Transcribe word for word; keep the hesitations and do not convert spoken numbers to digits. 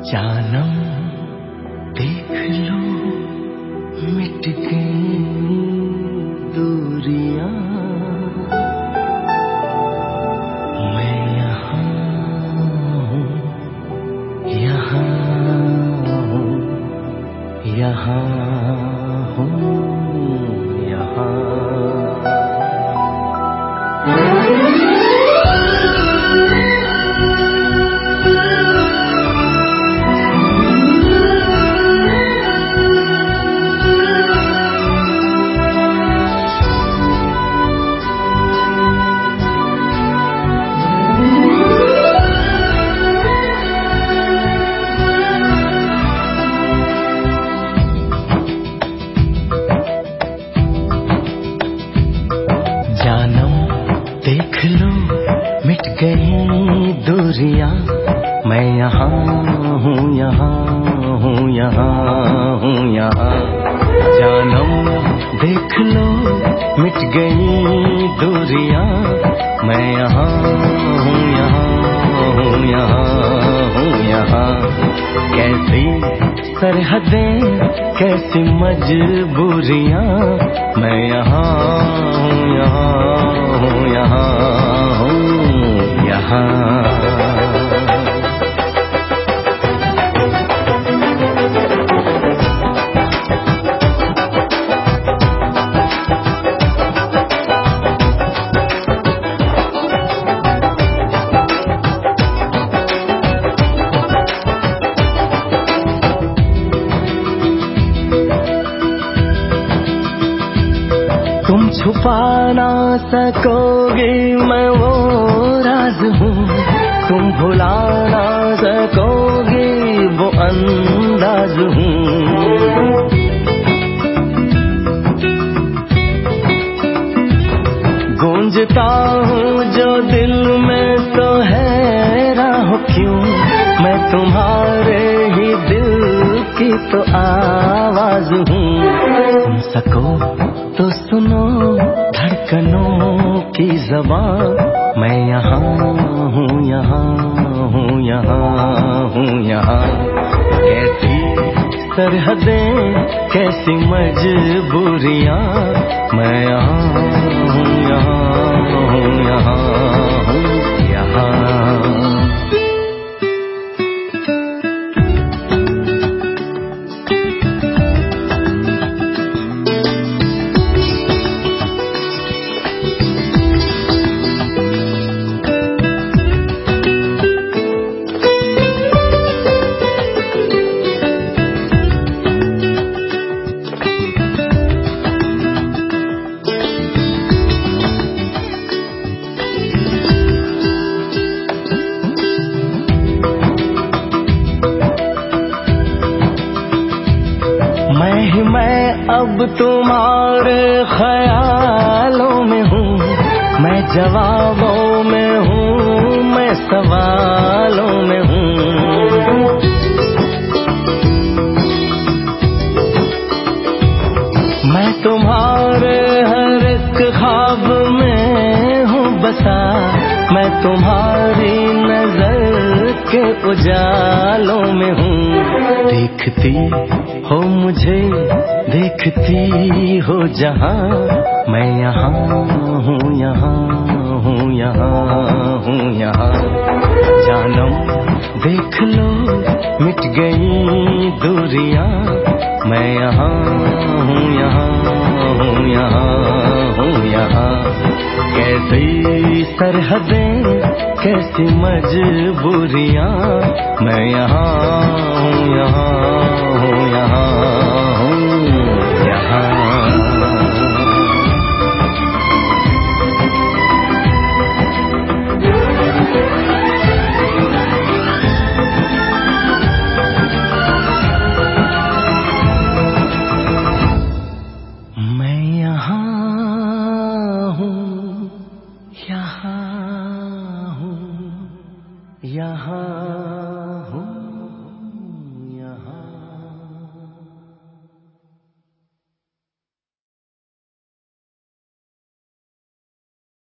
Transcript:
जानम देख लो मिट गई दूरियां, मैं यहाँ हूँ, यहाँ हूँ, यहाँ हूँ, यहाँ। जानम देख लो मिट गई दूरियां, मैं यहाँ हूँ, यहाँ हूँ, यहाँ हूँ, यहाँ। जानम देख लो मिट गई दूरियां, मैं यहाँ हूँ, यहाँ हूँ, यहाँ हूँ, यहाँ। कैसी सरहदें कैसी मजबूरियां, मैं यहाँ हूँ, यहाँ हूँ, यहाँ हूँ, यहाँ। तुम छुपा ना सकोगे मैं वो राज हूँ, तुम भुला ना सकोगे वो अंदाज हूँ। गूंजता हूँ जो दिल में तो है राह क्यों, मैं तुम्हारे ही दिल की तो आवाज हूँ। सुन सको तो सुनो धड़कनों की ज़बान, मैं यहाँ हूँ, यहाँ हूँ, यहाँ हूँ, यहाँ। कैसी सरहदें कैसी मजबूरियां, मैं यहाँ हूँ, यहाँ हूँ, यहाँ हूँ, यहाँ। मैं ही मैं अब तुम्हारे ख्यालों में हूँ, मैं जवाबों में हूँ, मैं सवालों में हूँ। मैं तुम्हारे हर एक ख्वाब में हूँ बसा, मैं तुम्हारी नजर के उजालों में हूँ। देखती हो मुझे देखती हो जहाँ, मैं यहाँ हूँ, यहाँ हूँ, यहाँ हूँ, यहाँ। जानम देख लो मिट गई दूरियां, मैं यहाँ हूँ, यहाँ हूँ, यहाँ हूँ, यहाँ। कैसी सरहदें कैसी मजबूरियां, मैं यहाँ हूँ, यहाँ हूँ, यहाँ